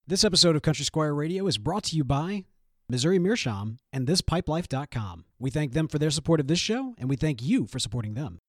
This episode of Country Squire Radio is brought to you by Missouri Meerschaum and ThisPipeLife.com. We thank them for their support of this show, and we thank you for supporting them.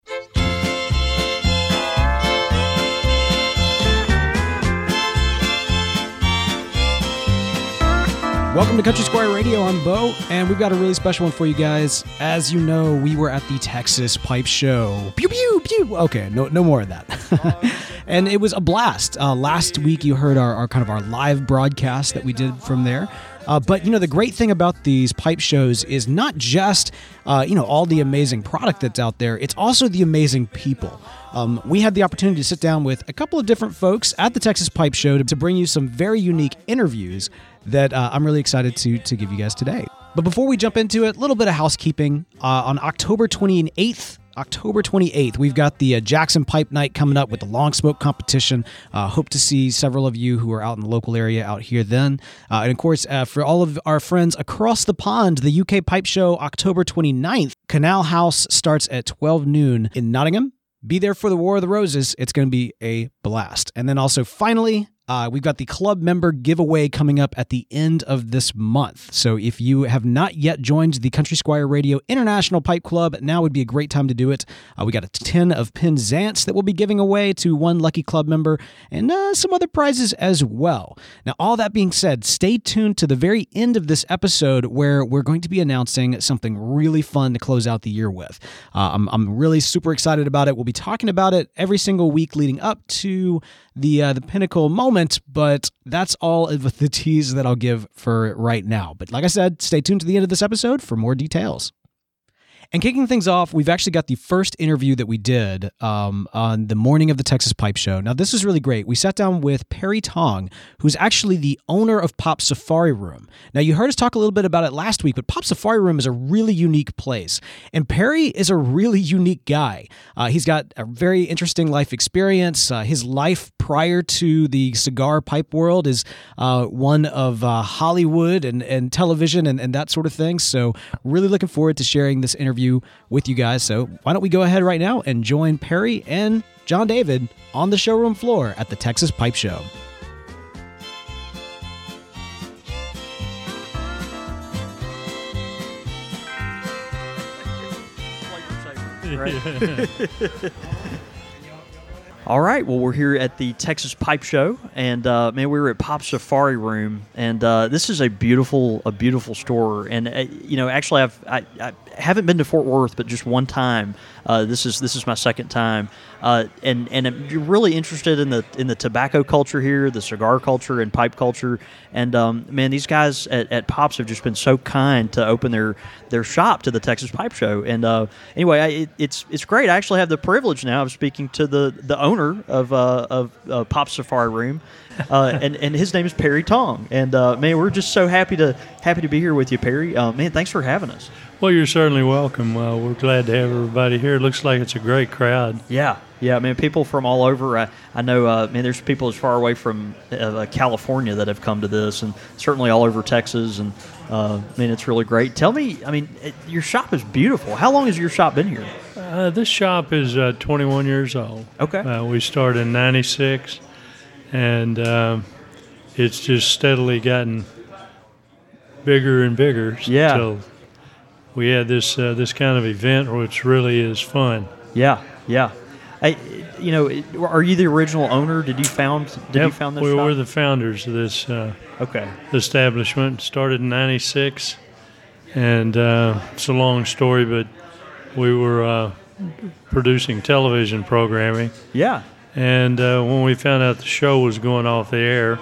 Welcome to Country Squire Radio. I'm Bo, and we've got a really special one for you guys. As you know, we were at the Texas Pipe Show. Pew, pew, pew. Okay, no more of that. And it was a blast. Last week, you heard our live broadcast that we did from there. But, the great thing about these pipe shows is not just, all the amazing product that's out there. It's also the amazing people. We had the opportunity to sit down with a couple of different folks at the Texas Pipe Show to bring you some very unique interviews that I'm really excited to give you guys today. But before we jump into it, a little bit of housekeeping. On October 28th, we've got the Jackson Pipe Night coming up with the long smoke competition. Hope to see several of you who are out in the local area out here then. And of course, for all of our friends across the pond, the UK Pipe Show, October 29th, Canal House starts at 12 noon in Nottingham. Be there for the War of the Roses. It's going to be a blast. And then also, finally, we've got the club member giveaway coming up at the end of this month. So if you have not yet joined the Country Squire Radio International Pipe Club, now would be a great time to do it. We got a tin of Penzance that we'll be giving away to one lucky club member and some other prizes as well. Now, all that being said, stay tuned to the very end of this episode where we're going to be announcing something really fun to close out the year with. I'm really super excited about it. We'll be talking about it every single week leading up to the pinnacle moment, but that's all of the tease that I'll give for right now. But like I said, stay tuned to the end of this episode for more details. And kicking things off, we've actually got the first interview that we did on the morning of the Texas Pipe Show. Now, this is really great. We sat down with Perry Tong, who's actually the owner of Pop Safari Room. Now, you heard us talk a little bit about it last week, but Pop Safari Room is a really unique place. And Perry is a really unique guy. He's got a very interesting life experience. His life prior to the cigar pipe world is one of Hollywood and television and that sort of thing. So really looking forward to sharing this interview with you guys. So why don't we go ahead right now and join Perry and John David on the showroom floor at the Texas Pipe Show. All right, well, we're here at the Texas Pipe Show, and we were at Pop Safari Room, and this is a beautiful store. And actually, I haven't been to Fort Worth, but just one time. This is my second time, and I'm really interested in the tobacco culture here, the cigar culture, and pipe culture. And these guys at Pops have just been so kind to open their shop to the Texas Pipe Show. And anyway, it's great. I actually have the privilege now of speaking to the owner of Pop Safari Room, and his name is Perry Tong. And we're just so happy to be here with you, Perry. Thanks for having us. Well, you're certainly welcome. We're glad to have everybody here. It looks like it's a great crowd. Yeah, people from all over. I know, there's people as far away from California that have come to this, and certainly all over Texas, and it's really great. Tell me, your shop is beautiful. How long has your shop been here? This shop is 21 years old. Okay. We started in 96, and it's just steadily gotten bigger and bigger. Yeah. So we had this kind of event, which really is fun. Yeah. Are you the original owner? Did you found this shop? We were the founders of this establishment. Started in 96, and it's a long story, but we were producing television programming. Yeah. And when we found out the show was going off the air,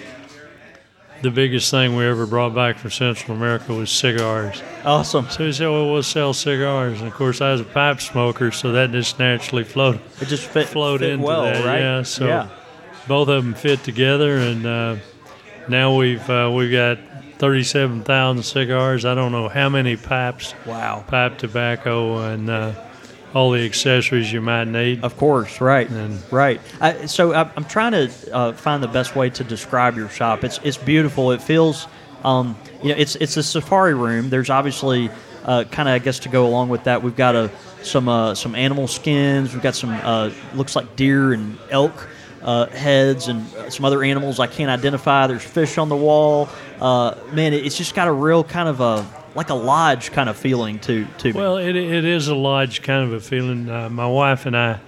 the biggest thing we ever brought back from Central America was cigars. Awesome. So we said, well, we'll sell cigars. And, of course, I was a pipe smoker, so that just naturally flowed. It just fit into well, that. right? Yeah, so both of them fit together, and now we've got 37,000 cigars. I don't know how many pipes. Wow. Pipe tobacco and all the accessories you might need. Of course, right. Right. So I'm trying to find the best way to describe your shop. It's beautiful. It feels, it's a safari room. There's obviously kind of, I guess, to go along with that, we've got some animal skins. We've got some looks like deer and elk heads and some other animals I can't identify. There's fish on the wall. Man, it's just got a real kind of like a lodge kind of feeling to me. Well, it is a lodge kind of a feeling. My wife and I,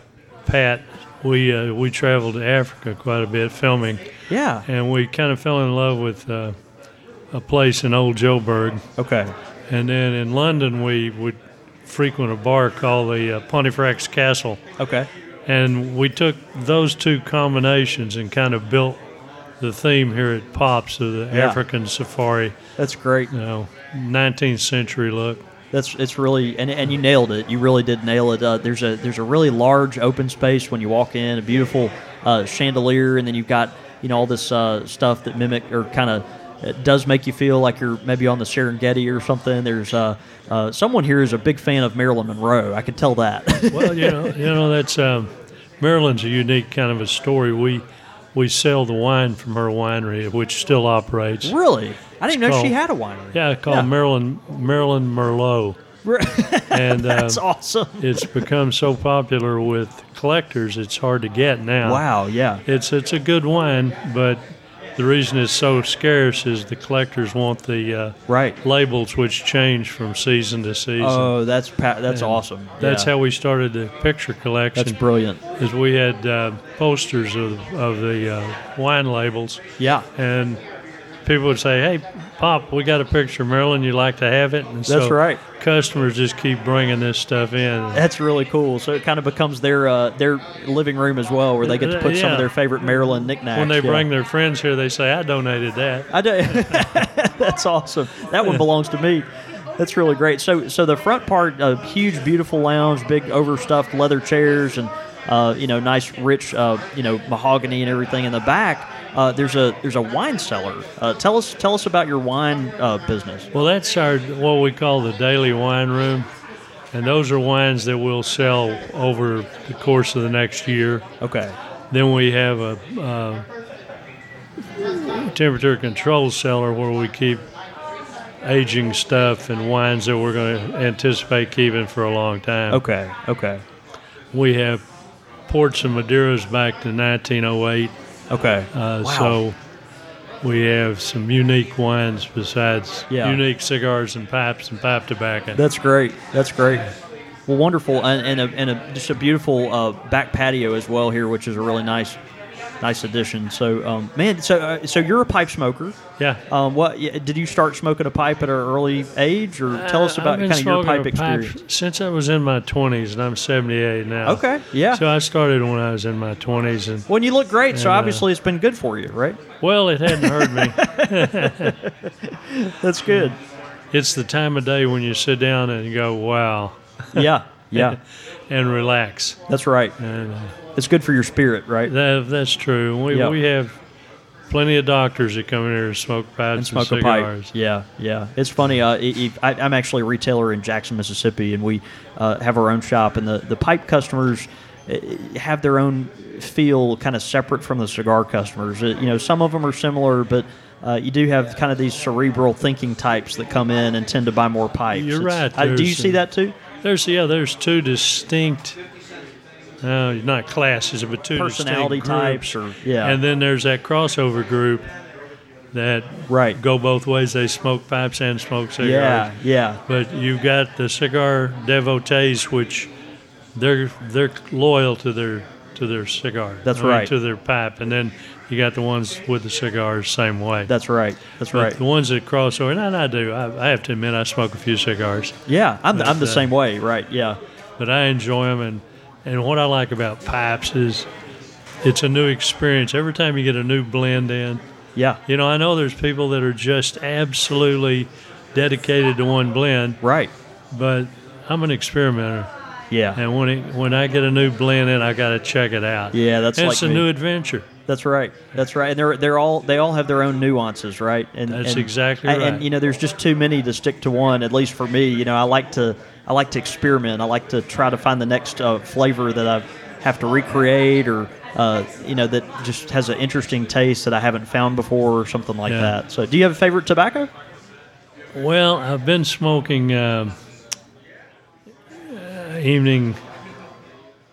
Pat, we traveled to Africa quite a bit filming. Yeah. And we kind of fell in love with a place in Old Joburg. Okay. And then in London, we would frequent a bar called the Pontefract Castle. Okay. And we took those two combinations and kind of built the theme here at Pops of the African safari. That's great. 19th century look. It's really and you nailed it. You really did nail it. There's a really large open space when you walk in, a beautiful chandelier, and then you've got all this stuff that mimic or kind of does make you feel like you're maybe on the Serengeti or something. There's someone here is a big fan of Marilyn Monroe. I could tell that. Well, that's Marilyn's a unique kind of a story. We sell the wine from her winery, which still operates. Really? I didn't know she had a winery. Yeah, called Marilyn Merlot. And that's awesome. It's become so popular with collectors, it's hard to get now. Wow, yeah. It's a good wine, but the reason it's so scarce is the collectors want the labels, which change from season to season. Oh, that's awesome. That's how we started the picture collection. That's brilliant. Is we had posters of the wine labels. Yeah. And people would say, "Hey, Pop, we got a picture of Marilyn. You like to have it?" And that's right. Customers just keep bringing this stuff in. That's really cool. So it kind of becomes their living room as well, where they get to put some of their favorite Maryland knickknacks. When they bring their friends here, they say, "I donated that." I do. That's awesome. That one belongs to me. That's really great. So the front part, a huge, beautiful lounge, big overstuffed leather chairs, and nice, rich, mahogany and everything. In the back, there's a wine cellar. Tell us about your wine business. Well, that's what we call the daily wine room, and those are wines that we'll sell over the course of the next year. Okay. Then we have a temperature control cellar where we keep aging stuff and wines that we're going to anticipate keeping for a long time. Okay. We have ports and Madeiras back to 1908. Okay. Wow. So we have some unique wines besides unique cigars and pipes and pipe tobacco. That's great. Well, wonderful, and just a beautiful back patio as well here, which is a really nice addition. So, so you're a pipe smoker. Yeah. What did you start smoking a pipe at an early age, or tell us about kind of your pipe experience? Since I was in my 20s, and I'm 78 now. Okay. Yeah. So I started when I was in my 20s, and when you look great, so obviously it's been good for you, right? Well, it hadn't hurt me. That's good. It's the time of day when you sit down and you go, "Wow." Yeah. And relax. That's right. And it's good for your spirit, right? That's true. We have plenty of doctors that come in here and smoke pipes and cigars. Yeah. It's funny. I'm actually a retailer in Jackson, Mississippi, and we have our own shop. And the pipe customers have their own feel, kind of separate from the cigar customers. Some of them are similar, but you do have kind of these cerebral thinking types that come in and tend to buy more pipes. You're right. Do you see that too? There's two distinct, not classes, but two personality distinct groups. types, and then there's that crossover group that go both ways. They smoke pipes and smoke cigars. Yeah. But you've got the cigar devotees, which they're loyal to their cigar. That's right. To their pipe, and then you got the ones with the cigars, same way. That's right. The ones that cross over, and I do. I have to admit, I smoke a few cigars. Yeah, I'm the same way, right? Yeah. But I enjoy them, and what I like about pipes is it's a new experience. Every time you get a new blend in. Yeah. I know there's people that are just absolutely dedicated to one blend. Right. But I'm an experimenter. Yeah. And when I get a new blend in, I got to check it out. Yeah, it's a new adventure. That's right. And they all have their own nuances, right? And that's exactly right. And there's just too many to stick to one. At least for me, I like to experiment. I like to try to find the next flavor that I have to recreate, or that just has an interesting taste that I haven't found before, or something like that. So, do you have a favorite tobacco? Well, I've been smoking evening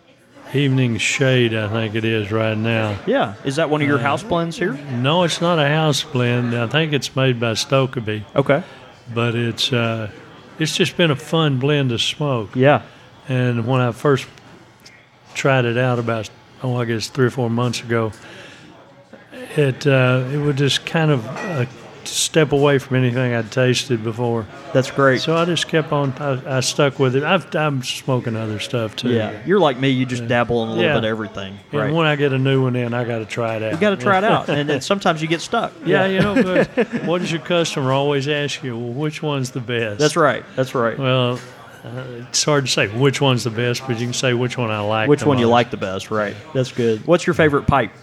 Evening Shade, I think it is right now. Yeah. Is that one of your house blends here? No, it's not a house blend. I think it's made by Stokeby. Okay. But it's just been a fun blend to smoke. Yeah. And when I first tried it out about, I guess 3 or 4 months ago, it was just kind of a step away from anything I'd tasted before. That's great. So I just kept on. I stuck with it. I'm smoking other stuff too. Yeah, you're like me. You just dabble in a little bit of everything. And right. when I get a new one in, I got to try it out. You got to try it out, and then sometimes you get stuck. Yeah, but what does your customer always ask you? Well, which one's the best? That's right. That's right. Well, it's hard to say which one's the best, but you can say which one I like. Which one you like the best? Right. That's good. What's your favorite pipe?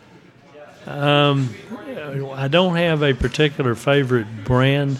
I don't have a particular favorite brand,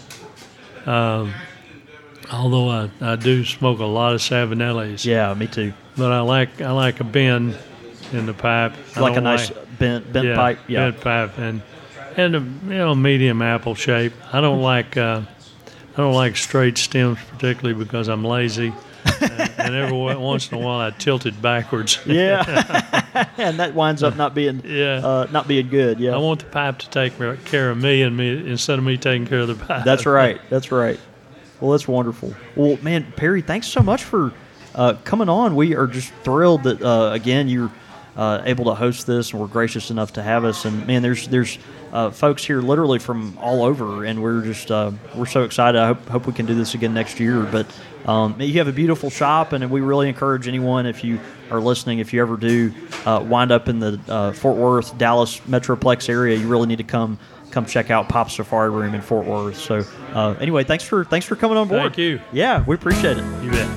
although I do smoke a lot of Savinellis. Yeah, me too. But I like a bend in the pipe. Like a nice bent pipe. Yeah, bent pipe and a medium apple shape. I don't like straight stems particularly because I'm lazy. and every once in a while I tilt it backwards. Yeah, and that winds up not being good. Yeah, I want the pipe to take care of me instead of me taking care of the pipe. That's right. That's right. Well, that's wonderful. Well, man, Perry, thanks so much for coming on. We are just thrilled that again you're able to host this, and we're gracious enough to have us. And man, there's folks here literally from all over, and we're so excited. I hope we can do this again next year. But you have a beautiful shop, and we really encourage anyone, if you are listening, if you ever do wind up in the Fort Worth, Dallas Metroplex area, you really need to come check out Pop Safari Room in Fort Worth. So anyway, thanks for coming on board. Thank you. Yeah, we appreciate it. You bet.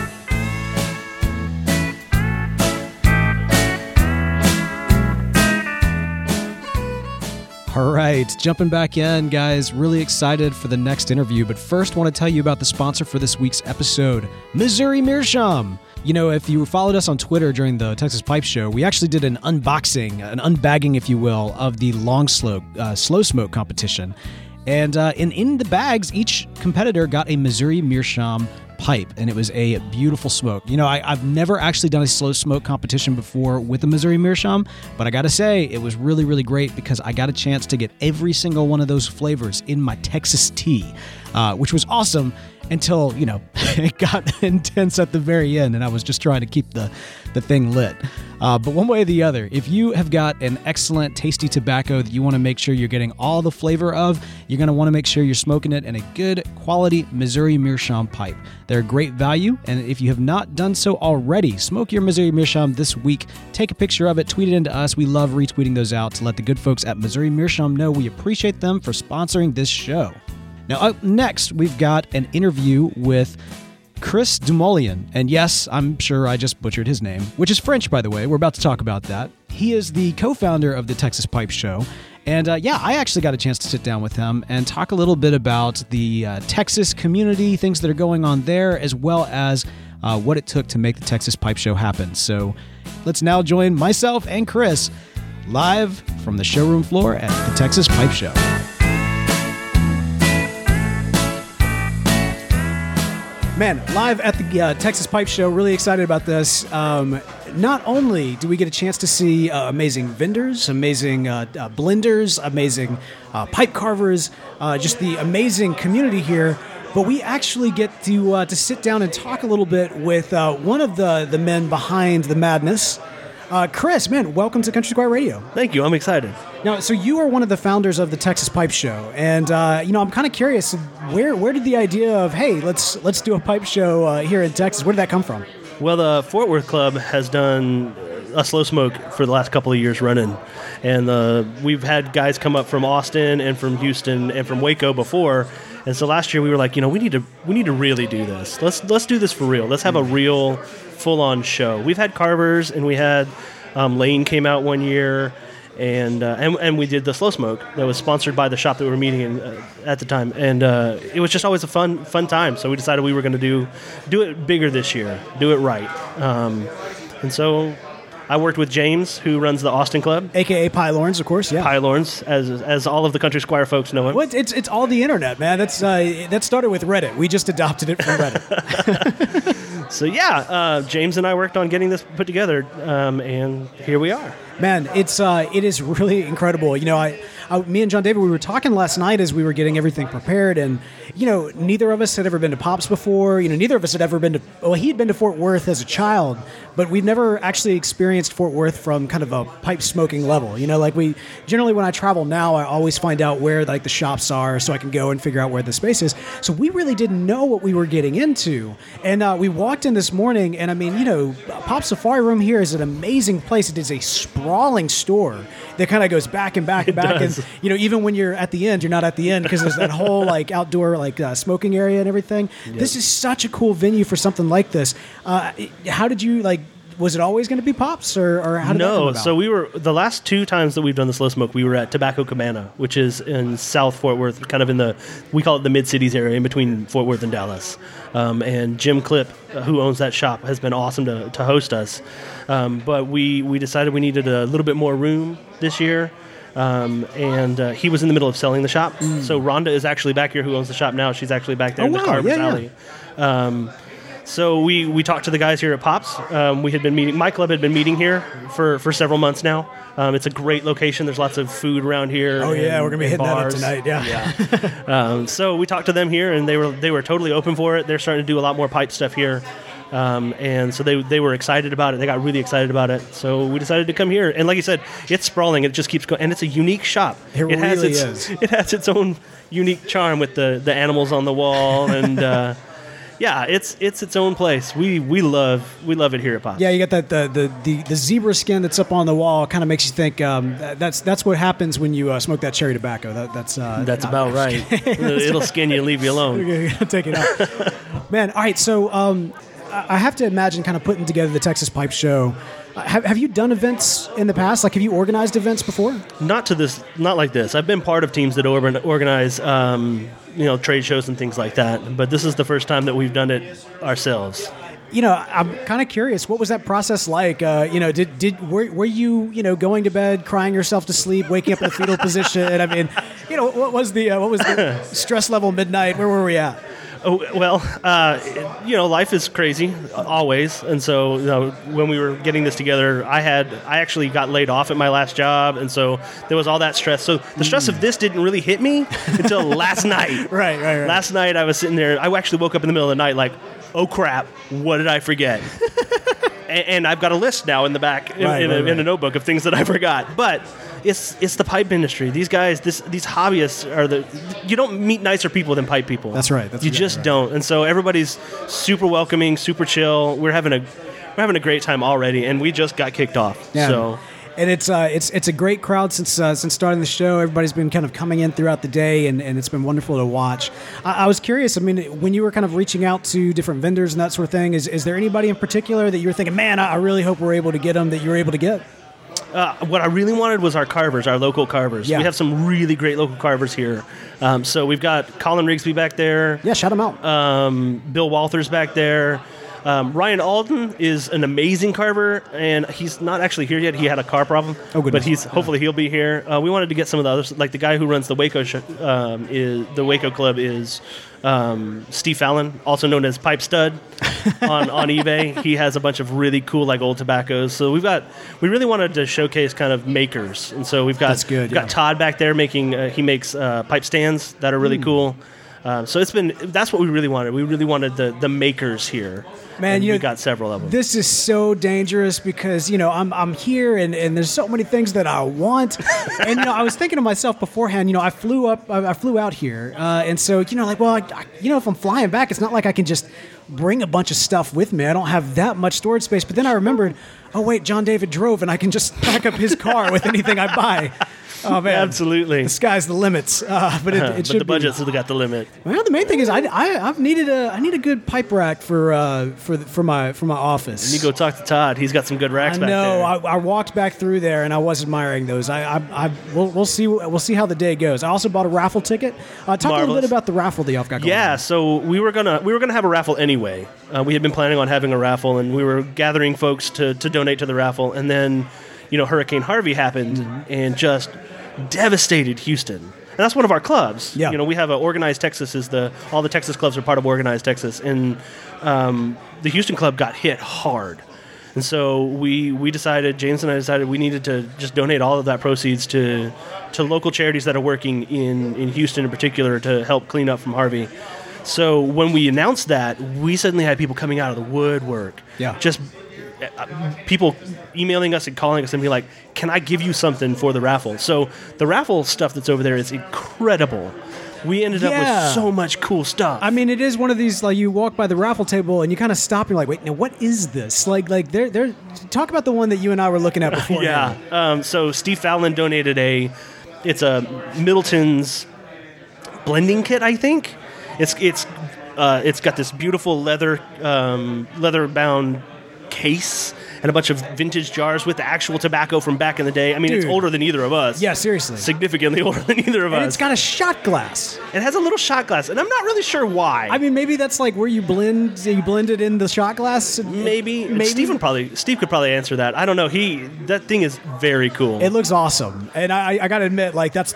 All right, jumping back in, guys. Really excited for the next interview, but first want to tell you about the sponsor for this week's episode, Missouri Meerschaum. You know, if you followed us on Twitter during the Texas Pipe Show, we actually did an unboxing, an unbagging, if you will, of the Long Slow Smoke competition. And in the bags, each competitor got a Missouri Meerschaum pipe, and it was a beautiful smoke. You know, I've never actually done a slow smoke competition before with a Missouri Meerschaum, but I gotta say, it was really, really great because I got a chance to get every single one of those flavors in my Texas tea, which was awesome until, you know, it got intense at the very end, and I was just trying to keep the thing lit. But one way or the other, if you have got an excellent, tasty tobacco that you want to make sure you're getting all the flavor of, you're going to want to make sure you're smoking it in a good quality Missouri Meerschaum pipe. They're a great value, and if you have not done so already, smoke your Missouri Meerschaum this week. Take a picture of it, tweet it into us. We love retweeting those out to let the good folks at Missouri Meerschaum know we appreciate them for sponsoring this show. Now, up next, we've got an interview with Chris Dumolian. And yes, I'm sure I just butchered his name, which is French, by the way. We're about to talk about that. He is the co-founder of the Texas Pipe Show. And I actually got a chance to sit down with him and talk a little bit about the Texas community, things that are going on there, as well as what it took to make the Texas Pipe Show happen. So let's now join myself and Chris live from the showroom floor at the Texas Pipe Show. Man, live at the Texas Pipe Show, really excited about this. Not only do we get a chance to see amazing vendors, amazing blenders, amazing pipe carvers, just the amazing community here, but we actually get to sit down and talk a little bit with one of the men behind the madness. Chris, man, welcome to Country Squire Radio. Thank you. I'm excited. Now, so you are one of the founders of the Texas Pipe Show, and I'm kind of curious, where did the idea of, hey, let's do a pipe show here in Texas, where did that come from? Well, the Fort Worth Club has done a slow smoke for the last couple of years running, and we've had guys come up from Austin and from Houston and from Waco before. And so last year we were like, we need to really do this. Let's do this for real. Let's have a real full-on show. We've had carvers, and we had Lane came out one year, and we did the slow smoke that was sponsored by the shop that we were meeting in at the time. And it was just always a fun time. So we decided we were going to do it bigger this year, do it right. And so I worked with James, who runs the Austin Club, a.k.a. Pie Lawrence, of course. Yeah, Pie Lawrence, as all of the Country Squire folks know him. Well, it's all the internet, man. That started with Reddit. We just adopted it from Reddit. So James and I worked on getting this put together, and here we are. Man, it is really incredible. Me and John David, we were talking last night as we were getting everything prepared, and neither of us had ever been to Pops before. neither of us had ever been to. Well, he had been to Fort Worth as a child, but we've never actually experienced Fort Worth from kind of a pipe smoking level. We generally, when I travel now, I always find out where the shops are, so I can go and figure out where the space is. So we really didn't know what we were getting into, and we walked in this morning, and Pop Safari Room here is an amazing place. It is a sprawling store that kind of goes back and back and back, and even when you're at the end, you're not at the end because there's that whole outdoor smoking area and everything. Yep. This is such a cool venue for something like this. How did you was it always going to be Pops, or how did that come about? So we were, the last 2 times that we've done the Slow Smoke, we were at Tobacco Cabana, which is in South Fort Worth, kind of in we call it the Mid-Cities area, in between Fort Worth and Dallas. And Jim Clipp, who owns that shop, has been awesome to host us. But we decided we needed a little bit more room this year. And he was in the middle of selling the shop. So Rhonda is actually back here, who owns the shop now. She's actually back there in the Carver's Alley. So we talked to the guys here at Pops. We had been meeting. My club had been meeting here for several months now. It's a great location. There's lots of food around here. Oh yeah, we're gonna be hitting bars. that up tonight. Yeah. So we talked to them here, and they were totally open for it. They're starting to do a lot more pipe stuff here. And so they were excited about it. They got really excited about it. So we decided to come here. And like you said, it's sprawling. It just keeps going. And it's a unique shop. It really is. It has its own unique charm with the animals on the wall. And it's its own place. We love it here at Pops. Yeah, you got the zebra skin that's up on the wall. Kind of makes you think that's what happens when you smoke that cherry tobacco. That's about right. It'll skin you and leave you alone. Take it out. Man, all right, so I have to imagine kind of putting together the Texas Pipe Show. Have you done events in the past? Have you organized events before? Not like this. I've been part of teams that organize, trade shows and things like that. But this is the first time that we've done it ourselves. I'm kind of curious. What was that process like? Were you going to bed, crying yourself to sleep, waking up in a fetal position? I mean, what was the stress level midnight? Where were we at? Oh, well, life is crazy always. And so, when we were getting this together, I actually got laid off at my last job. And so there was all that stress. So the stress of this didn't really hit me until last night. Right. Last night I was sitting there. I actually woke up in the middle of the night like, oh crap, what did I forget? And I've got a list now in the back in a notebook of things that I forgot. But it's the pipe industry. These guys, these hobbyists you don't meet nicer people than pipe people. That's right. You just don't. And so everybody's super welcoming, super chill. We're having a great time already, and we just got kicked off. Yeah. So. And it's a great crowd since starting the show. Everybody's been kind of coming in throughout the day, and it's been wonderful to watch. I was curious. I mean, when you were kind of reaching out to different vendors and that sort of thing, is there anybody in particular that you were thinking, man, I really hope we're able to get them, that you were able to get? What I really wanted was our carvers, our local carvers. Yeah. We have some really great local carvers here. So we've got Colin Rigsby back there. Yeah, shout him out. Bill Walters back there. Ryan Alden is an amazing carver, and he's not actually here yet. He had a car problem, but hopefully he'll be here. We wanted to get some of the others, like the guy who runs the Waco the Waco Club is Steve Fallon, also known as Pipe Stud on eBay. He has a bunch of really cool old tobaccos. So we really wanted to showcase kind of makers, and so we've got Todd back there making. He makes pipe stands that are really cool. So that's what we really wanted. We really wanted the makers here. Man, we got several of them. This is so dangerous because I'm here and there's so many things that I want, and I was thinking to myself beforehand. I flew out here, and so if I'm flying back, it's not like I can just bring a bunch of stuff with me. I don't have that much storage space. But then I remembered, oh wait, John David drove, and I can just pack up his car with anything I buy. Oh man, absolutely. The sky's the limits, but it should. But the budget's got the limit. Well, the main thing is I need a good pipe rack for my office. And you go talk to Todd. He's got some good racks back there. I walked back through there and I was admiring those. We'll see how the day goes. I also bought a raffle ticket. Talk a little bit about the raffle that y'all got going. Yeah, on. So we were gonna have a raffle anyway. We had been planning on having a raffle, and we were gathering folks to donate to the raffle, and then Hurricane Harvey happened and just devastated Houston. And that's one of our clubs. Yeah. You know, we have Organized Texas all the Texas clubs are part of Organized Texas, and the Houston club got hit hard. And so James and I decided we needed to just donate all of that proceeds to local charities that are working in Houston in particular to help clean up from Harvey. So when we announced that, we suddenly had people coming out of the woodwork. Yeah. Just people emailing us and calling us and being like, can I give you something for the raffle? So the raffle stuff that's over there is incredible. We ended up with so much cool stuff. I mean, it is one of these, like, you walk by the raffle table and you kind of stop and you're like, wait, now what is this? Like they're talk about the one that you and I were looking at before. So Steve Fallon donated it's a Middleton's blending kit, I think. It's got this beautiful leather bound case and a bunch of vintage jars with the actual tobacco from back in the day. I mean, It's older than either of us. Yeah, seriously. Significantly older than either of us. And it's got a shot glass. It has a little shot glass, and I'm not really sure why. I mean, maybe that's like where you blend it in the shot glass. Maybe. Steve could probably answer that. I don't know. That thing is very cool. It looks awesome, and I got to admit, like that's,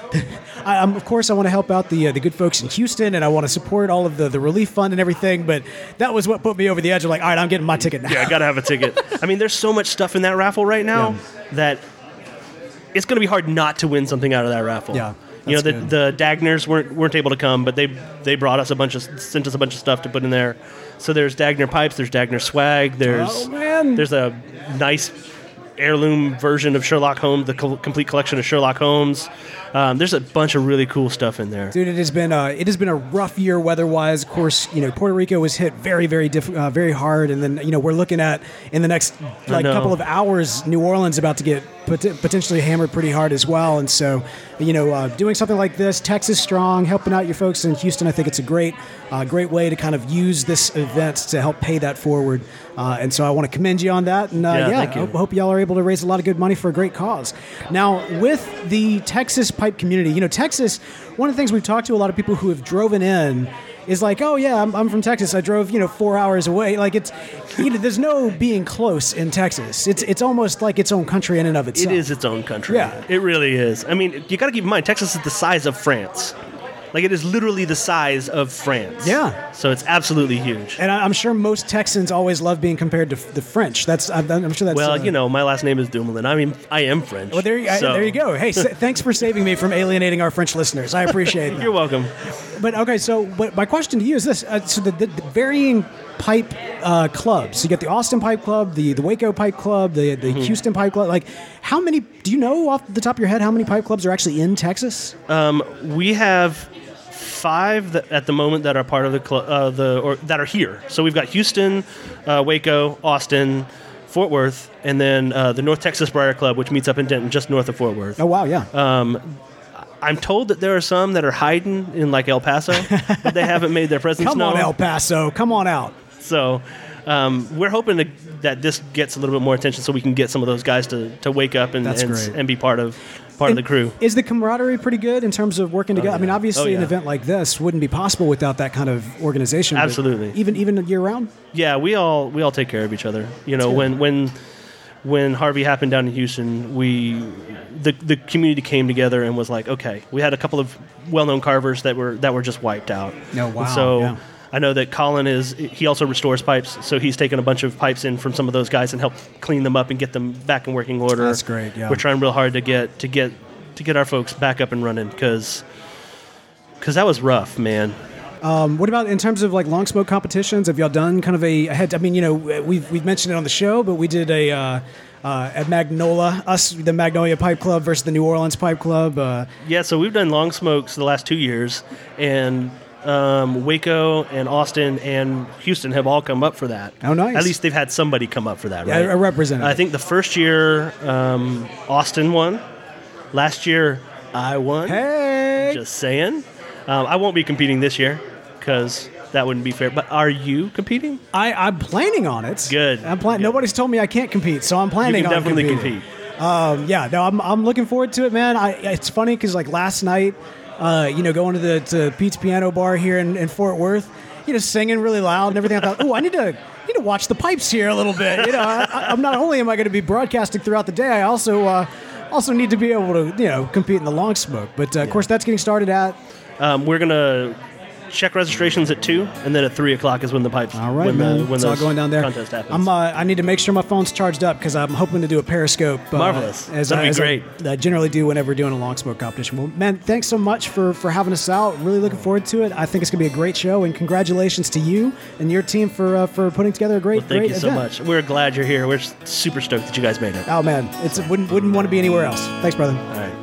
of course I want to help out the good folks in Houston, and I want to support all of the relief fund and everything. But that was what put me over the edge of like, all right, I'm getting my ticket now. Yeah, I gotta have a ticket. I mean, there's so much stuff in that raffle right now that it's going to be hard not to win something out of that raffle. Yeah. You know, the Dagners weren't able to come, but they brought us sent us a bunch of stuff to put in there. So there's Dagner pipes, there's Dagner swag, there's a nice heirloom version of Sherlock Holmes, the complete collection of Sherlock Holmes. There's a bunch of really cool stuff in there. Dude, it has been a rough year weather-wise. Of course, Puerto Rico was hit very, very very hard, and then we're looking at in the next couple of hours, New Orleans about to get potentially hammered pretty hard as well. And so, doing something like this, Texas Strong, helping out your folks in Houston, I think it's a great way to kind of use this event to help pay that forward. And so I want to commend you on that. And I hope y'all are able to raise a lot of good money for a great cause. Now, with the Texas pipe community, Texas, one of the things we've talked to a lot of people who have driven in is like, oh yeah, I'm from Texas. I drove 4 hours away. Like it's, there's no being close in Texas. It's almost like its own country in and of itself. It is its own country. Yeah, it really is. I mean, you got to keep in mind, Texas is the size of France. Like, it is literally the size of France. Yeah. So it's absolutely huge. And I'm sure most Texans always love being compared to the French. I'm sure that's... Well, my last name is Dumoulin. I mean, I am French. Well, there you go. Hey, thanks for saving me from alienating our French listeners. I appreciate that. You're welcome. But, okay, but my question to you is this. So the varying pipe clubs. So you get the Austin Pipe Club, the Waco Pipe Club, the Houston Pipe Club. Like, how many... Do you know off the top of your head how many pipe clubs are actually in Texas? We have 5 at the moment that are part of or that are here. So we've got Houston, Waco, Austin, Fort Worth, and then the North Texas Briar Club, which meets up in Denton, just north of Fort Worth. Oh wow, yeah. I'm told that there are some that are hiding in like El Paso, but they haven't made their presence known. Come on, El Paso, come on out. So we're hoping that this gets a little bit more attention, so we can get some of those guys to wake up and be part of the crew. Is the camaraderie pretty good in terms of working together? Yeah. I mean, obviously, an event like this wouldn't be possible without that kind of organization. Absolutely. Even year round. Yeah, we all take care of each other. When Harvey happened down in Houston, the community came together and was like, okay, we had a couple of well-known carvers that were just wiped out. Oh, wow. And so I know that Colin he also restores pipes, so he's taken a bunch of pipes in from some of those guys and helped clean them up and get them back in working order. That's great. Yeah, we're trying real hard to get our folks back up and running because that was rough, man. What about in terms of like long smoke competitions? Have y'all done kind of I mean, we've mentioned it on the show, but we did at Magnolia, the Magnolia Pipe Club versus the New Orleans Pipe Club. Yeah, so we've done long smokes the last 2 years, and Waco and Austin and Houston have all come up for that. Oh, nice. At least they've had somebody come up for that, right? Yeah, a representative. I think the first year Austin won. Last year I won. Hey! Just saying. I won't be competing this year because that wouldn't be fair. But are you competing? I'm planning on it. Good. Nobody's told me I can't compete, so I'm planning on competing. You can definitely compete. I'm looking forward to it, man. It's funny because like last night, going to Pete's Piano Bar here in Fort Worth, singing really loud and everything. I thought, I need to watch the pipes here a little bit. I'm not only am I going to be broadcasting throughout the day, I also also need to be able to, compete in the long smoke. But, of course, that's getting started at... We're going to check registrations at 2, and then at 3 o'clock is when the pipes. All right, man. It's all going down there. Contest happens. I need to make sure my phone's charged up because I'm hoping to do a Periscope. Marvelous. That'd be great. I generally do whenever we're doing a long smoke competition. Well, man, thanks so much for having us out. Really looking forward to it. I think it's going to be a great show, and congratulations to you and your team for putting together a great event. Thank you so much. We're glad you're here. We're super stoked that you guys made it. Oh, man. Wouldn't want to be anywhere else. Thanks, brother. All right.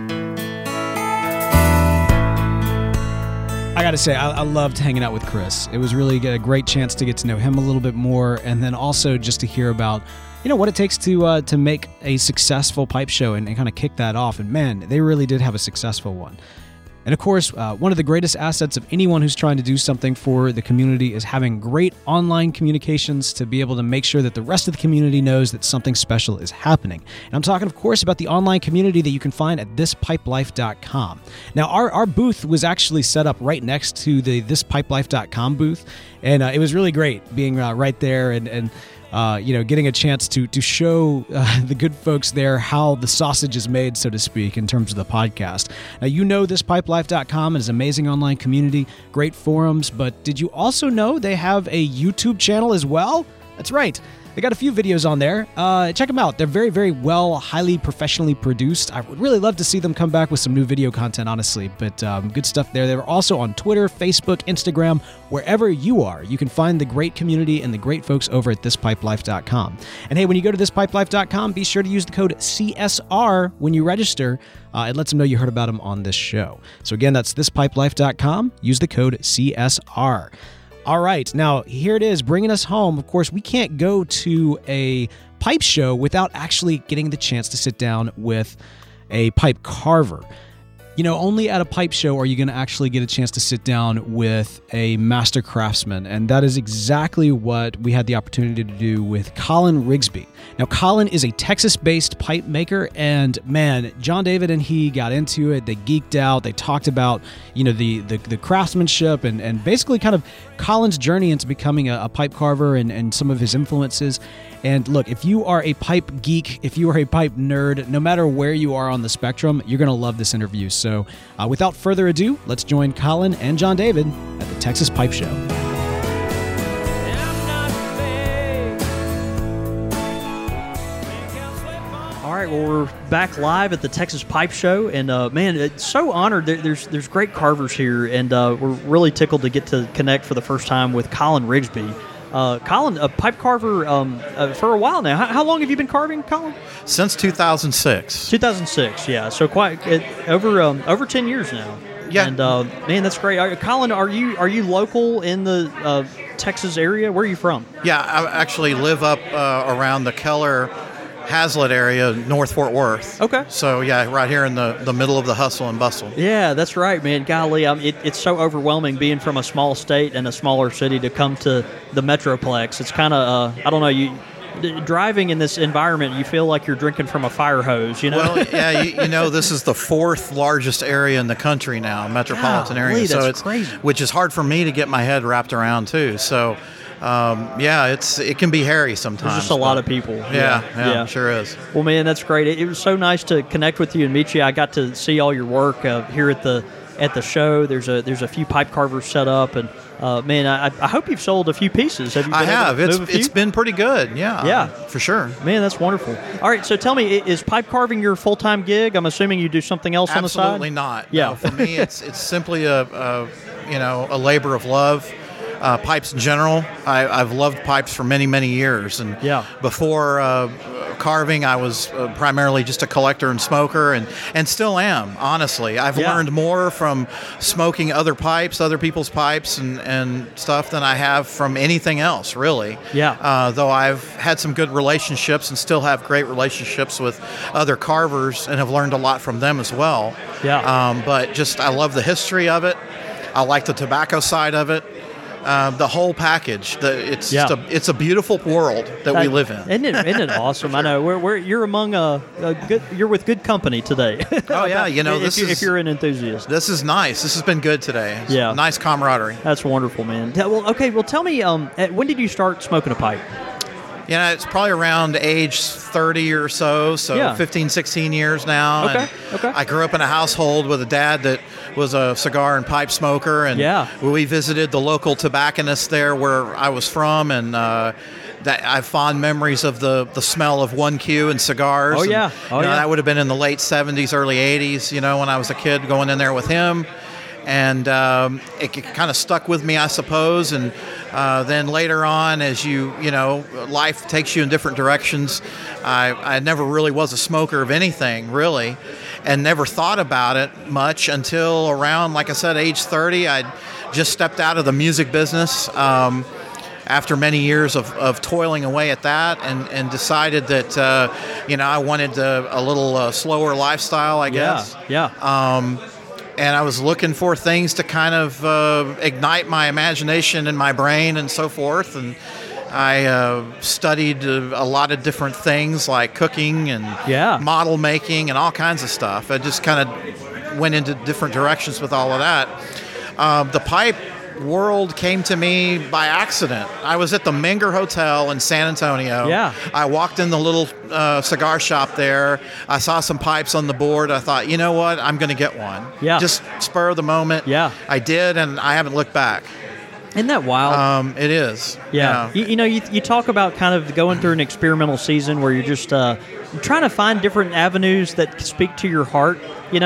I got to say, I loved hanging out with Chris. It was really a great chance to get to know him a little bit more, and then also just to hear about, what it takes to make a successful pipe show and kind of kick that off. And man, they really did have a successful one. And of course, one of the greatest assets of anyone who's trying to do something for the community is having great online communications to be able to make sure that the rest of the community knows that something special is happening. And I'm talking, of course, about the online community that you can find at thispipelife.com. Now, our booth was actually set up right next to the thispipelife.com booth, and it was really great being right there and getting a chance to show the good folks there how the sausage is made, so to speak, in terms of the podcast. Now, thispipelife.com is an amazing online community, great forums, but did you also know they have a YouTube channel as well? That's right. They got a few videos on there. Check them out. They're very, very well, highly professionally produced. I would really love to see them come back with some new video content, honestly, but good stuff there. They're also on Twitter, Facebook, Instagram, wherever you are. You can find the great community and the great folks over at thispipelife.com. And hey, when you go to thispipelife.com, be sure to use the code CSR when you register. It lets them know you heard about them on this show. So again, that's thispipelife.com. Use the code CSR. All right, now here it is, bringing us home. Of course, we can't go to a pipe show without actually getting the chance to sit down with a pipe carver. Only at a pipe show are you going to actually get a chance to sit down with a master craftsman, and that is exactly what we had the opportunity to do with Colin Rigsby. Now, Colin is a Texas-based pipe maker, and man, John David and he got into it. They geeked out. They talked about, the craftsmanship and basically kind of Colin's journey into becoming a pipe carver and some of his influences. And look, if you are a pipe geek, if you are a pipe nerd, no matter where you are on the spectrum, you're going to love this interview. So without further ado, let's join Colin and John David at the Texas Pipe Show. All right, well, we're back live at the Texas Pipe Show, and man, it's so honored. There's great carvers here, and we're really tickled to get to connect for the first time with Colin Rigsby. Colin, a pipe carver for a while now. How long have you been carving, Colin? Since 2006. 2006, yeah. So over 10 years now. Yeah. And man, that's great. Colin, are you local in the Texas area? Where are you from? Yeah, I actually live up around the Keller Hazlet area, North Fort Worth. Okay. So, yeah, right here in the middle of the hustle and bustle. Yeah, that's right, man. Golly, it's so overwhelming being from a small state and a smaller city to come to the Metroplex. It's kind of, I don't know, driving in this environment, you feel like you're drinking from a fire hose, Well, yeah, this is the 4th largest area in the country now, metropolitan area. That's so it's crazy. Which is hard for me to get my head wrapped around, too. So, it can be hairy sometimes. There's just a lot of people. Yeah, sure is. Well, man, that's great. It was so nice to connect with you and meet you. I got to see all your work here at the show. There's a few pipe carvers set up, and man, I hope you've sold a few pieces. Have you? I have. It's been pretty good. Yeah, for sure. Man, that's wonderful. All right, so tell me, is pipe carving your full-time gig? I'm assuming you do something else on the side. Absolutely not. Yeah. No, for me, it's simply a labor of love. Pipes in general, I've loved pipes for many, many years, and before carving, I was primarily just a collector and smoker, and still am. Honestly, I've learned more from smoking other people's pipes, and stuff than I have from anything else, really. Yeah. Though I've had some good relationships and still have great relationships with other carvers, and have learned a lot from them as well. Yeah. But just I love the history of it. I like the tobacco side of it. The whole package. It's a beautiful world that we live in. Isn't it awesome? I know. You're among you're with good company today. Oh yeah, if you're an enthusiast. This is nice. This has been good today. It's nice camaraderie. That's wonderful, man. Well, tell me, when did you start smoking a pipe? It's probably around age 30 or so, 15, 16 years now. Okay. And I grew up in a household with a dad that was a cigar and pipe smoker, and we visited the local tobacconist there where I was from, and that I have fond memories of the smell of 1Q and cigars. Oh, yeah. That would have been in the late 70s, early 80s, when I was a kid going in there with him. And it kind of stuck with me, I suppose. And then later on, as life takes you in different directions, I never really was a smoker of anything, really, and never thought about it much until around, like I said, age 30. I just stepped out of the music business after many years of toiling away at that, and decided that, I wanted a little slower lifestyle, I guess. And I was looking for things to kind of ignite my imagination and my brain and so forth. And I studied a lot of different things like cooking and model making and all kinds of stuff. I just kind of went into different directions with all of that. The pipe world came to me by accident. I was at the Menger Hotel in San Antonio. I walked in the little cigar shop there. I saw some pipes on the board. I thought, you know what? I'm going to get one. Just spur of the moment. I did, and I haven't looked back. Isn't that wild? It is. You talk about kind of going through an experimental season where you're just trying to find different avenues that speak to your heart,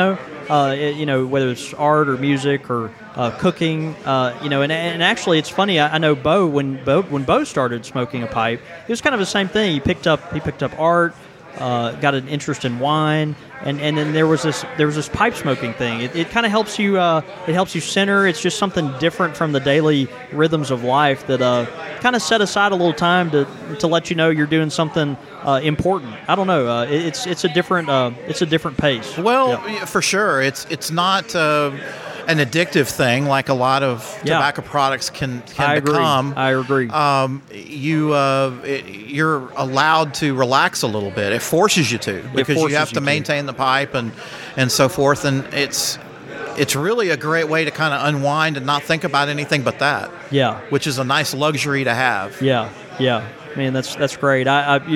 whether it's art or music or cooking, and actually it's funny. I know Bo when Bo started smoking a pipe, it was kind of the same thing. He picked up art, got an interest in wine, and then there was this pipe smoking thing. It kind of helps you. It helps you center. It's just something different from the daily rhythms of life that kind of set aside a little time to let you know you're doing something important. I don't know. It's a different pace. Well, for sure. It's not an addictive thing like a lot of tobacco products can become. I agree. You're allowed to relax a little bit. It forces you to, because you have to maintain the pipe and so forth. And it's really a great way to kind of unwind and not think about anything but that. Which is a nice luxury to have. Man, that's great.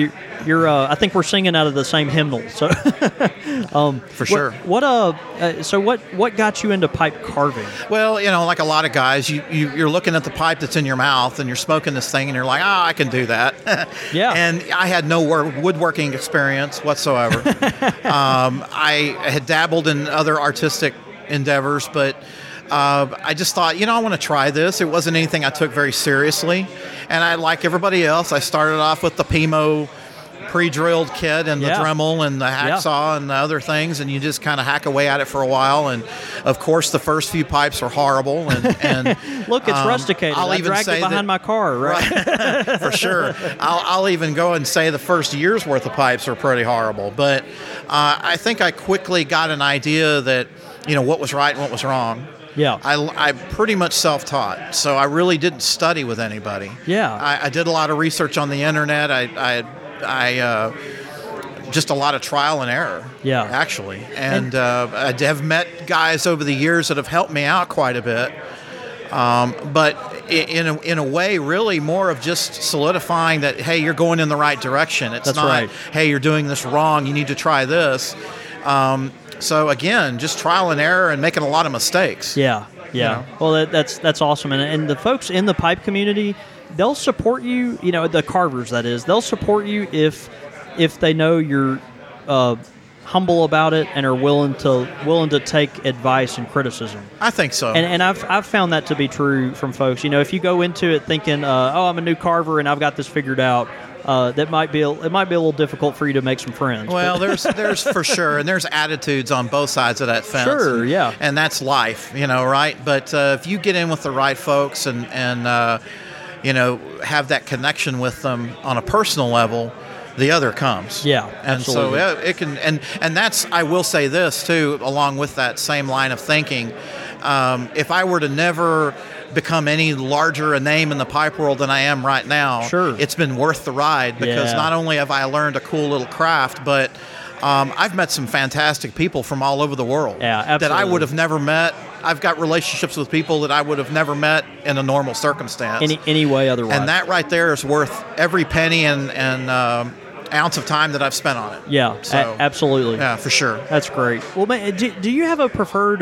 I think we're singing out of the same hymnal. So, for sure. What got you into pipe carving? Well, like a lot of guys, you're looking at the pipe that's in your mouth, and you're smoking this thing, and you're like, I can do that. And I had no woodworking experience whatsoever. I had dabbled in other artistic endeavors, but I just thought, I want to try this. It wasn't anything I took very seriously. And I, like everybody else, I started off with the Pimo pre-drilled kit and the Dremel and the hacksaw and the other things, and you just kind of hack away at it for a while. And of course, the first few pipes are horrible. And look, it's rusticated. I dragged it behind my car, right? For sure. I'll even go and say the first year's worth of pipes are pretty horrible. But I think I quickly got an idea that what was right and what was wrong. I'm pretty much self-taught, so I really didn't study with anybody. I did a lot of research on the internet. I just a lot of trial and error. Actually, and I have met guys over the years that have helped me out quite a bit. But in a way, really more of just solidifying that, hey, you're going in the right direction. It's not, right. Hey, you're doing this wrong. You need to try this. So again, just trial and error and making a lot of mistakes. Well, that's awesome, and the folks in the pipe community, they'll support you. The carvers, that is, they'll support you if they know you're humble about it and are willing to take advice and criticism. I think so. And I've found that to be true from folks. If you go into it thinking, I'm a new carver and I've got this figured out, it might be a little difficult for you to make some friends. Well, there's for sure, and there's attitudes on both sides of that fence. Sure, and that's life, right? But if you get in with the right folks and have that connection with them on a personal level, the other comes. And absolutely. So it can, and that's, I will say this too, along with that same line of thinking. If I were to never become any larger a name in the pipe world than I am right now, it's been worth the ride, because not only have I learned a cool little craft, but I've met some fantastic people from all over the world that I would have never met I've got relationships with people that I would have never met in a normal circumstance. Any way otherwise. And that right there is worth every penny and ounce of time that I've spent on it. Yeah, so, absolutely. Yeah, for sure. That's great. Well, man, do you have a preferred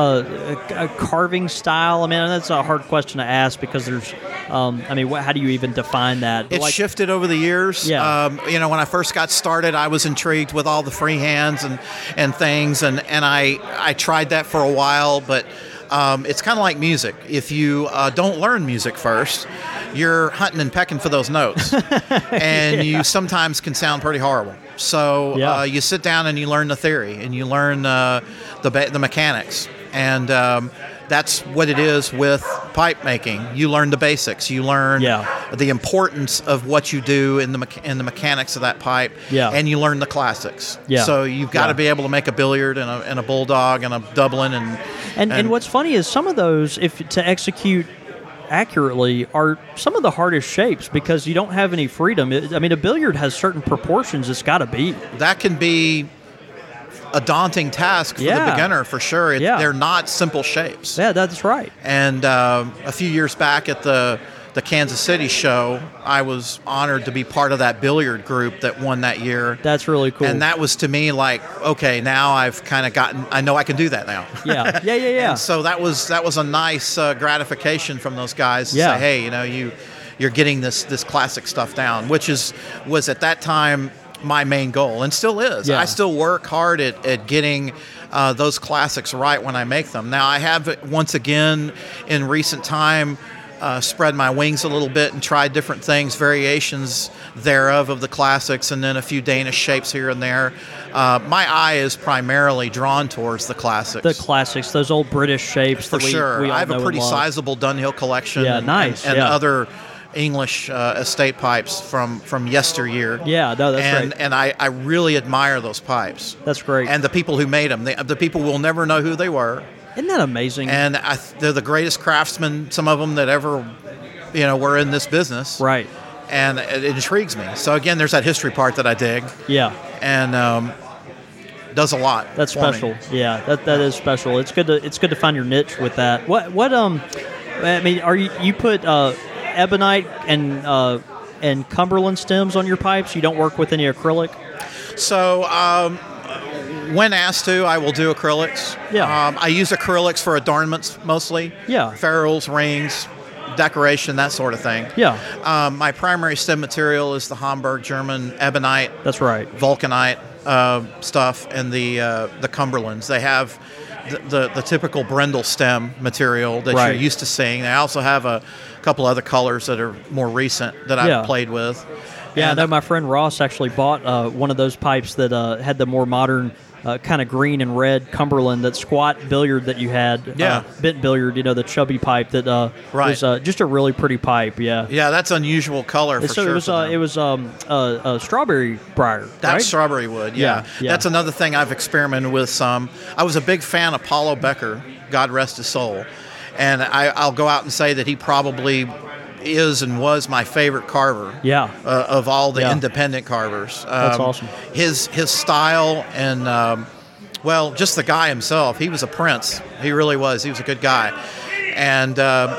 a carving style? I mean, that's a hard question to ask because there's, how do you even define that? It's shifted over the years. Yeah. When I first got started, I was intrigued with all the freehands and things, and I tried that for a while, but it's kind of like music. If you don't learn music first, you're hunting and pecking for those notes, and you sometimes can sound pretty horrible. So you sit down and you learn the theory, and you learn the mechanics, and that's what it is with pipe making. You learn the basics. You learn the importance of what you do in the mechanics of that pipe, and you learn the classics. So you've got to be able to make a billiard and a bulldog and a Dublin and what's funny is some of those, if to execute accurately, are some of the hardest shapes because you don't have any freedom. A billiard has certain proportions it's got to be. That can be a daunting task for the beginner, for sure. They're not simple shapes. Yeah, that's right. And a few years back at the Kansas City show, I was honored to be part of that billiard group that won that year. That's really cool. And that was to me like, okay, now I've kind of I know I can do that now. Yeah. And so that was a nice gratification from those guys to say, hey, you're getting this classic stuff down, which was at that time my main goal, and still is. I still work hard at getting those classics right when I make them. Now I have once again in recent time spread my wings a little bit and tried different things, variations thereof of the classics, and then a few Danish shapes here and there. My eye is primarily drawn towards the classics. The classics, those old British shapes. For sure. We all I have know a pretty and love. sizable Dunhill collection. Yeah, nice. And other English estate pipes from yesteryear. Yeah, no, that's great. And I really admire those pipes. That's great. And the people who made them. The people will never know who they were. Isn't that amazing? And they're the greatest craftsmen, some of them that ever, were in this business. Right. And it intrigues me. So again, there's that history part that I dig. Yeah. And does a lot. That's special. Me. Yeah, that is special. It's good to find your niche with that. Are you put ebonite and Cumberland stems on your pipes? You don't work with any acrylic? So. When asked to, I will do acrylics. Yeah. I use acrylics for adornments mostly. Yeah. Ferrules, rings, decoration, that sort of thing. Yeah. My primary stem material is the Hamburg German ebonite. That's right. Vulcanite stuff, and the Cumberlands. They have the typical Brendel stem material that you're used to seeing. They also have a couple other colors that are more recent that I've played with. Yeah, I know my friend Ross actually bought one of those pipes that had the more modern kind of green and red Cumberland, that squat billiard that you had. Bent billiard, the chubby pipe that was just a really pretty pipe. Yeah. Yeah, that's unusual color for sure. It was strawberry briar. That's strawberry wood. Yeah. That's another thing I've experimented with some. I was a big fan of Paulo Becker, God rest his soul, and I'll go out and say that he probably is and was my favorite carver of all the independent carvers. That's awesome. His style and, just the guy himself. He was a prince. He really was. He was a good guy. And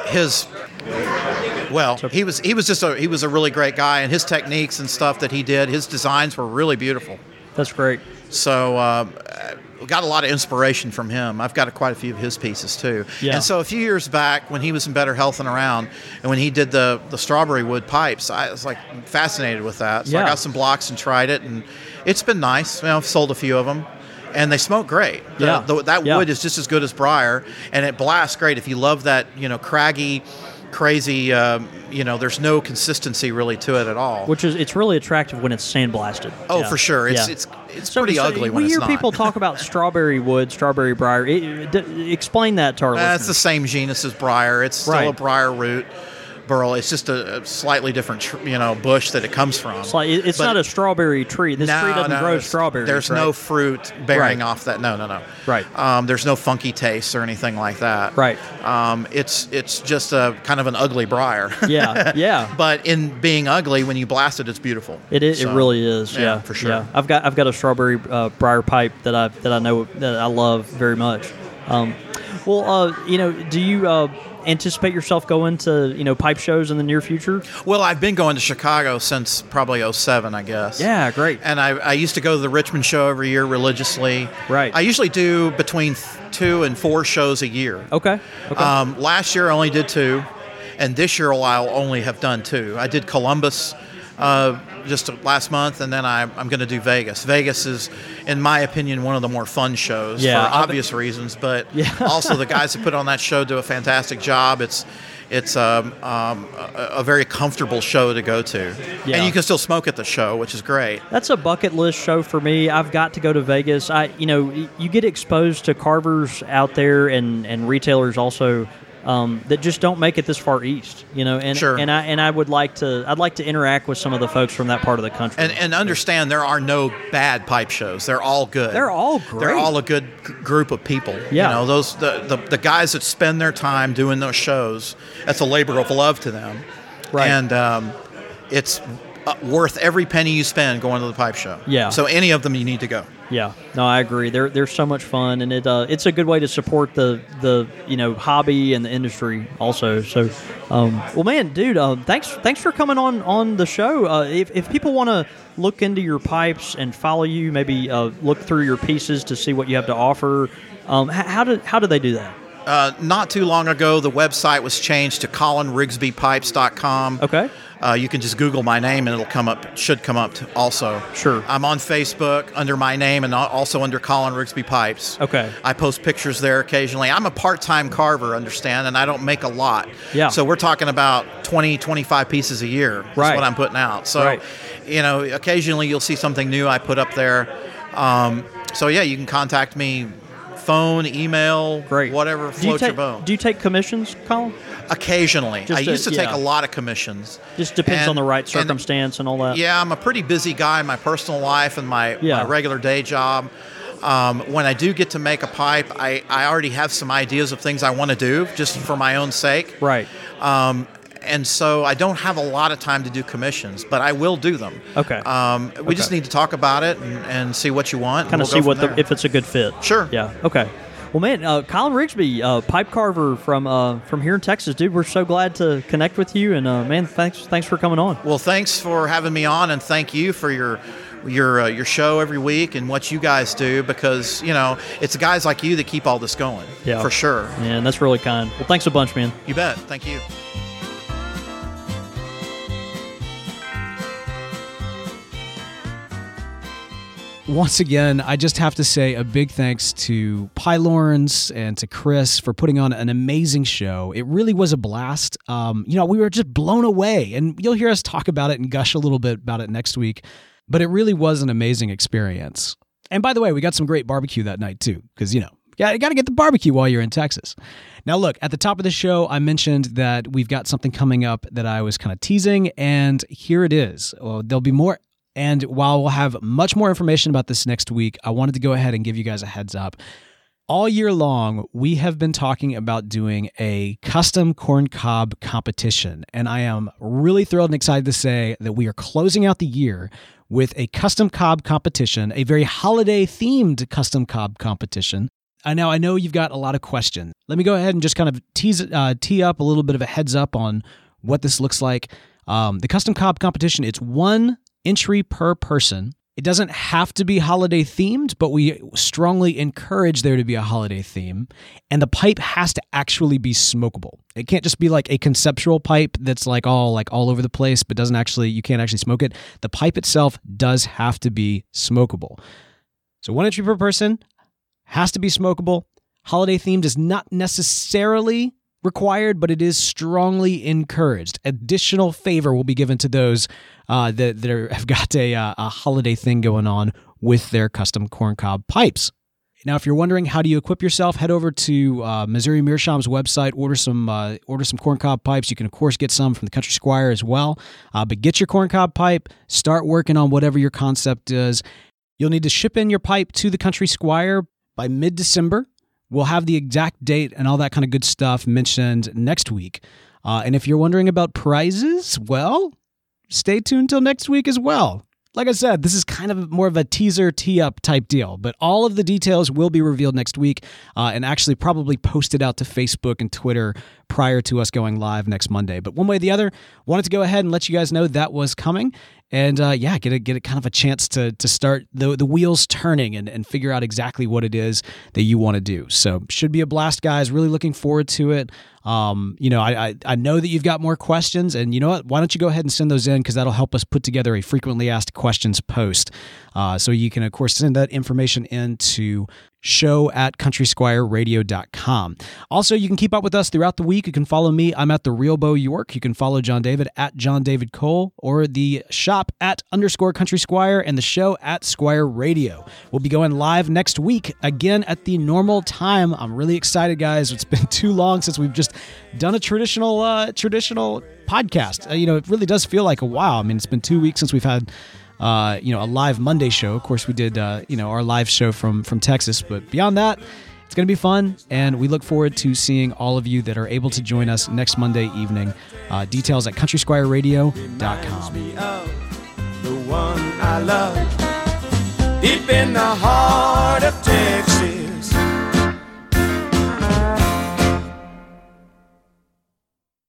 he was a really great guy, and his techniques and stuff that he did, his designs were really beautiful. That's great. So got a lot of inspiration from him. I've got quite a few of his pieces too. Yeah. And so a few years back, when he was in better health and around, and when he did the strawberry wood pipes, I was like fascinated with that. So I got some blocks and tried it, and it's been nice. I've sold a few of them, and they smoke great. That wood is just as good as briar, and it blasts great. If you love that, craggy, crazy, there's no consistency really to it at all. It's really attractive when it's sandblasted. Oh, for sure. It's pretty ugly when it's not. We hear people talk about strawberry wood, strawberry briar. Explain that to our listeners. It's the same genus as briar. It's still a briar root. Burl. It's just a slightly different, bush that it comes from. It's not a strawberry tree. This tree doesn't grow strawberries. There's no fruit bearing off that. No. Right. There's no funky taste or anything like that. Right. It's just a kind of an ugly briar. Yeah. But in being ugly, when you blast it, it's beautiful. It really is. Yeah, for sure. Yeah. I've got a strawberry briar pipe that I know that I love very much. Well, do you anticipate yourself going to pipe shows in the near future? Well, I've been going to Chicago since probably 2007, I guess. Yeah, great. And I used to go to the Richmond show every year religiously. Right. I usually do between 2 and 4 shows a year. Okay. Last year I only did 2, and this year I'll only have done 2. I did Columbus just last month, and then I'm going to do Vegas. Vegas is, in my opinion, one of the more fun shows for obvious reasons, but also the guys that put on that show do a fantastic job. It's a very comfortable show to go to, and you can still smoke at the show, which is great. That's a bucket list show for me. I've got to go to Vegas. You get exposed to carvers out there and retailers also. That just don't make it this far east, and sure. and I'd like to interact with some of the folks from that part of the country. And understand there are no bad pipe shows. They're all good. They're all great. They're all a good group of people. Yeah. Those the guys that spend their time doing those shows, that's a labor of love to them. Right. And it's worth every penny you spend going to the pipe show. Yeah. So any of them you need to go. Yeah, no, I agree. They're so much fun, and it's a good way to support the hobby and the industry also. So, well, man, dude, thanks for coming on the show. If people want to look into your pipes and follow you, maybe look through your pieces to see what you have to offer, how do they do that? Not too long ago, the website was changed to ColinRigsbyPipes.com. Okay. You can just Google my name and it'll come up. Should come up also. Sure. I'm on Facebook under my name and also under Colin Rigsby Pipes. Okay. I post pictures there occasionally. I'm a part-time carver, understand, and I don't make a lot. Yeah. So we're talking about 20, 25 pieces a year. That's right. what I'm putting out. So, occasionally you'll see something new I put up there. So you can contact me. Phone, email, great. Whatever floats your boat. Do you take commissions, Colin? Occasionally. I used to take a lot of commissions. Just depends on the right circumstance and all that. Yeah, I'm a pretty busy guy in my personal life and my regular day job. When I do get to make a pipe, I already have some ideas of things I want to do just for my own sake. Right. And so I don't have a lot of time to do commissions, but I will do them. Okay. We just need to talk about it and see what you want. Kind of see if it's a good fit. Sure. Yeah. Okay. Well, man, Colin Rigsby, pipe carver from here in Texas, dude. We're so glad to connect with you, and man, thanks for coming on. Well, thanks for having me on, and thank you for your show every week and what you guys do, because it's guys like you that keep all this going. Yeah, for sure. Man, that's really kind. Well, thanks a bunch, man. You bet. Thank you. Once again, I just have to say a big thanks to Pylorns and to Chris for putting on an amazing show. It really was a blast. We were just blown away, and you'll hear us talk about it and gush a little bit about it next week, but it really was an amazing experience. And by the way, we got some great barbecue that night too, because, you got to get the barbecue while you're in Texas. Now, look, at the top of the show, I mentioned that we've got something coming up that I was kind of teasing, and here it is. There'll be more. And while we'll have much more information about this next week, I wanted to go ahead and give you guys a heads up. All year long, we have been talking about doing a custom corncob competition. And I am really thrilled and excited to say that we are closing out the year with a custom cob competition, a very holiday-themed custom cob competition. Now, I know you've got a lot of questions. Let me go ahead and just kind of tee up a little bit of a heads up on what this looks like. The custom cob competition, it's one entry per person. It doesn't have to be holiday themed, but we strongly encourage there to be a holiday theme. And the pipe has to actually be smokable. It can't just be like a conceptual pipe that's all over the place, but you can't actually smoke it. The pipe itself does have to be smokable. So one entry per person has to be smokable. Holiday themed is not necessarily required, but it is strongly encouraged. Additional favor will be given to those that have got a holiday thing going on with their custom corncob pipes. Now, if you're wondering how do you equip yourself, head over to Missouri Meerschaum's website, order some corncob pipes. You can, of course, get some from the Country Squire as well. But get your corncob pipe, start working on whatever your concept is. You'll need to ship in your pipe to the Country Squire by mid-December. We'll have the exact date and all that kind of good stuff mentioned next week. And if you're wondering about prizes, well, stay tuned till next week as well. like I said, this is kind of more of a teaser, tee-up type deal, but all of the details will be revealed next week and actually probably posted out to Facebook and Twitter prior to us going live next Monday. But one way or the other, wanted to go ahead and let you guys know that was coming. And get it kind of a chance to start the wheels turning and figure out exactly what it is that you want to do. So should be a blast, guys. Really looking forward to it. I know that you've got more questions, and you know what? Why don't you go ahead and send those in, because that'll help us put together a frequently asked questions post. So you can, of course, send that information in to show@countrysquireradio.com. Also, you can keep up with us throughout the week. You can follow me. I'm at The Real Bo York. You can follow John David at John David Cole, or the shop at _Country Squire, and the show at Squire Radio. We'll be going live next week again at the normal time. I'm really excited, guys. It's been too long since we've just done a traditional podcast. It really does feel like a while. I mean, it's been 2 weeks since we've had a live Monday show. Of course, we did our live show from Texas, but beyond that, it's going to be fun, and we look forward to seeing all of you that are able to join us next Monday evening. Details at countrysquireradio.com. The one I love, deep in the heart of Texas.